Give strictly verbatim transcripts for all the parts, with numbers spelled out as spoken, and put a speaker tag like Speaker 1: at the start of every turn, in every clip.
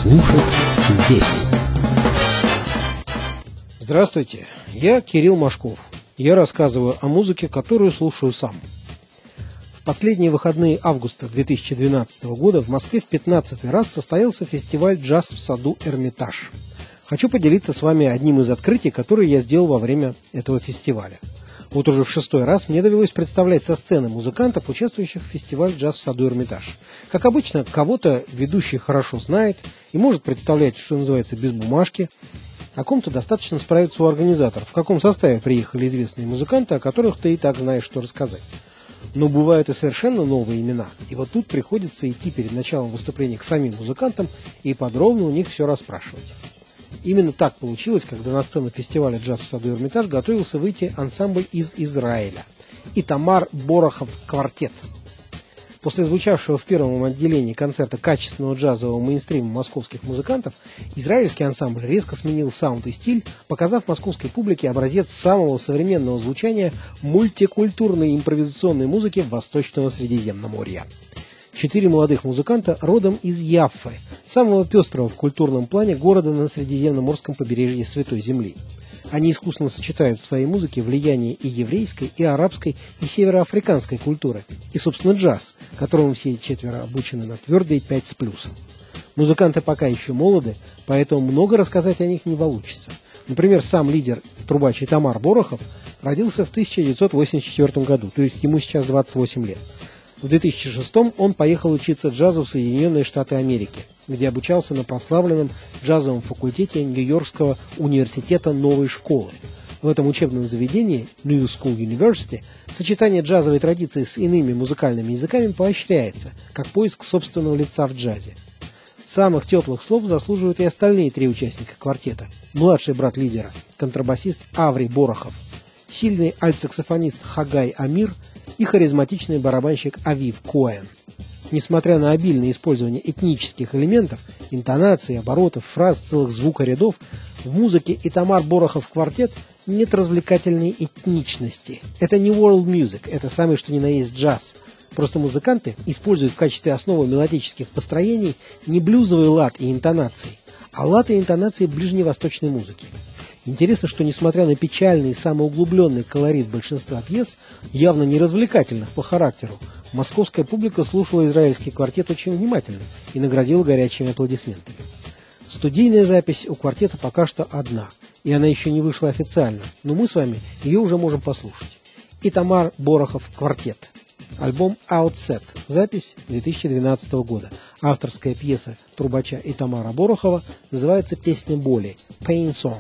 Speaker 1: Слушать здесь.
Speaker 2: Здравствуйте, я Кирилл Машков. Я рассказываю о музыке, которую слушаю сам. В последние выходные августа две тысячи двенадцатого года в Москве в пятнадцатый раз состоялся фестиваль «Джаз в саду Эрмитаж». Хочу поделиться с вами одним из открытий, которые я сделал во время этого фестиваля. Вот уже в шестой раз мне довелось представлять со сцены музыкантов, участвующих в фестивале «Джаз в саду Эрмитаж». Как обычно, кого-то ведущий хорошо знает и может представлять, что называется, без бумажки, о ком-то достаточно справиться у организаторов, в каком составе приехали известные музыканты, о которых ты и так знаешь, что рассказать. Но бывают и совершенно новые имена, и вот тут приходится идти перед началом выступления к самим музыкантам и подробно у них все расспрашивать. Именно так получилось, когда на сцену фестиваля «Джаз в саду Эрмитаж» готовился выйти ансамбль из Израиля «Итамар Борохов Квартет». После звучавшего в первом отделении концерта качественного джазового мейнстрима московских музыкантов, израильский ансамбль резко сменил саунд и стиль, показав московской публике образец самого современного звучания мультикультурной импровизационной музыки Восточного Средиземноморья. Четыре молодых музыканта родом из Яффы, самого пестрого в культурном плане города на Средиземноморском побережье Святой Земли. Они искусно сочетают в своей музыке влияние и еврейской, и арабской, и североафриканской культуры, и, собственно, джаз, которому все четверо обучены на твердые пять с плюсом. Музыканты пока еще молоды, поэтому много рассказать о них не получится. Например, сам лидер трубач Итамар Борохов родился в тысяча девятьсот восемьдесят четвёртом году, то есть ему сейчас двадцать восемь лет. В две тысячи шестом он поехал учиться джазу в Соединенные Штаты Америки, где обучался на прославленном джазовом факультете Нью-Йоркского университета новой школы. В этом учебном заведении, New School University, сочетание джазовой традиции с иными музыкальными языками поощряется, как поиск собственного лица в джазе. Самых теплых слов заслуживают и остальные три участника квартета. Младший брат лидера, контрабасист Аври Борохов, сильный альтсаксофонист Хагай Амир и харизматичный барабанщик Авив Коэн. Несмотря на обильное использование этнических элементов, интонаций, оборотов, фраз, целых звукорядов, в музыке Итамар Борохов Квартет нет развлекательной этничности. Это не world music, это самый что ни на есть джаз. Просто музыканты используют в качестве основы мелодических построений не блюзовый лад и интонации, а лад и интонации ближневосточной музыки. Интересно, что несмотря на печальный и самоуглубленный колорит большинства пьес, явно не развлекательных по характеру, московская публика слушала израильский квартет очень внимательно и наградила горячими аплодисментами. Студийная запись у квартета пока что одна, и она еще не вышла официально, но мы с вами ее уже можем послушать. Итамар Борохов Квартет. Альбом Outset. Запись две тысячи двенадцатого года. Авторская пьеса трубача Итамара Борохова называется «Песня боли» – Pain Song.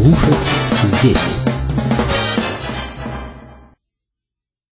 Speaker 1: Слушать здесь.